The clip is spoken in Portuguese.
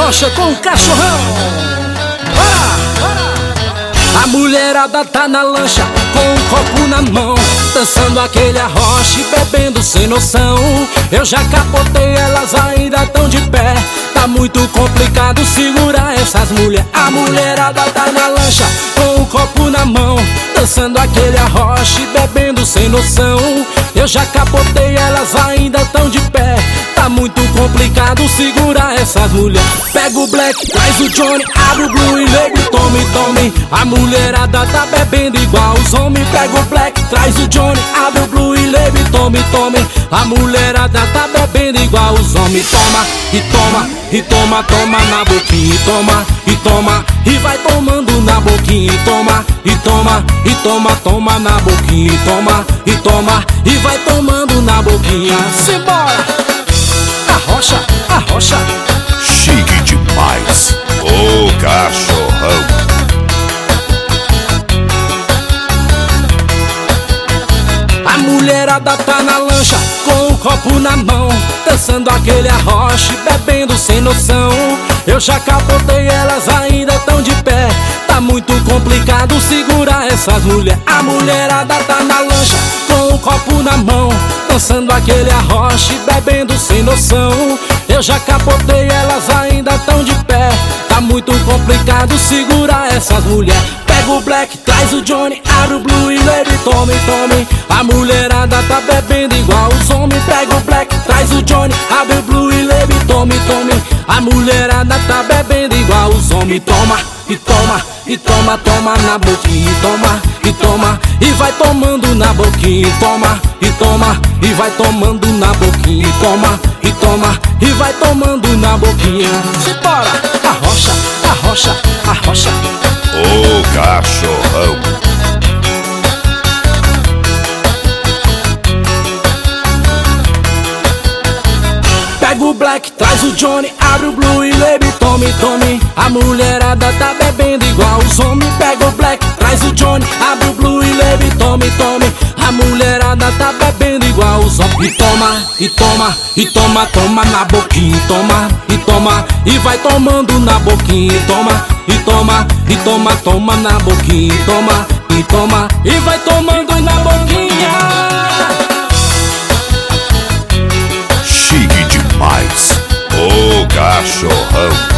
Rocha com o cachorrão. Bora! A mulherada tá na lancha com um copo na mão, dançando aquele arroche, bebendo sem noção. Eu já capotei, elas ainda tão de pé. Tá muito complicado segurar essas mulheres. A mulherada tá na lancha com um copo na mão, dançando aquele arroche, bebendo sem noção. Eu já capotei, elas ainda tão de pé. Tá muito complicado segurar essas mulheres. Pega o Black, traz o Johnny, abre o Blue e leve, tome, tome. A mulherada tá bebendo igual os homens. Pega o Black, traz o Johnny, abre o Blue e leve, tome, tome. A mulherada tá bebendo igual os homens. Toma, e toma, e toma, toma na boquinha. Toma, e toma, e vai tomando na boquinha. Toma, e toma, e toma, toma na boquinha. Toma, e toma, e vai tomando na boquinha. Simbora! Arrocha, arrocha. Chique demais, o cachorrão. A mulherada tá na lancha com um copo na mão, dançando aquele arroche, bebendo sem noção. Eu já capotei, elas ainda tão de pé. Tá muito complicado segurar essas mulheres. A mulherada tá na lancha com um copo na mão, dançando aquele arroche, bebendo sem noção. Eu já capotei, elas ainda tão de pé. Tá muito complicado segurar essas mulheres. Pega o Black, traz o Johnny, abre o Blue e leve, tome, tome. A mulherada tá bebendo igual os homens. Pega o Black, traz o Johnny, abre o Blue e leve, tome, tome. A mulherada tá bebendo igual os homens. Toma, e toma, e toma, toma na boquinha. Toma, e toma, e vai tomando na boquinha. Toma, e toma, e vai tomando na boquinha. Toma, e toma, e vai tomando na boquinha. Simbora! Arrocha, arrocha, arrocha. O cachorrão. Pega o Black, traz o Johnny, abre o Blue e leve, tome, tome. A mulherada tá bebendo igual os homens. Pega o Black, traz o Johnny, abre o Blue e leve, tome, tome. A mulherada tá bebendo igual os homens. E toma, e toma, e toma, toma na boquinha. Toma, e toma, e vai tomando na boquinha. Toma, e toma, e toma, toma na boquinha. Toma, e toma, e vai tomando na boquinha. Chique demais, o cachorrão.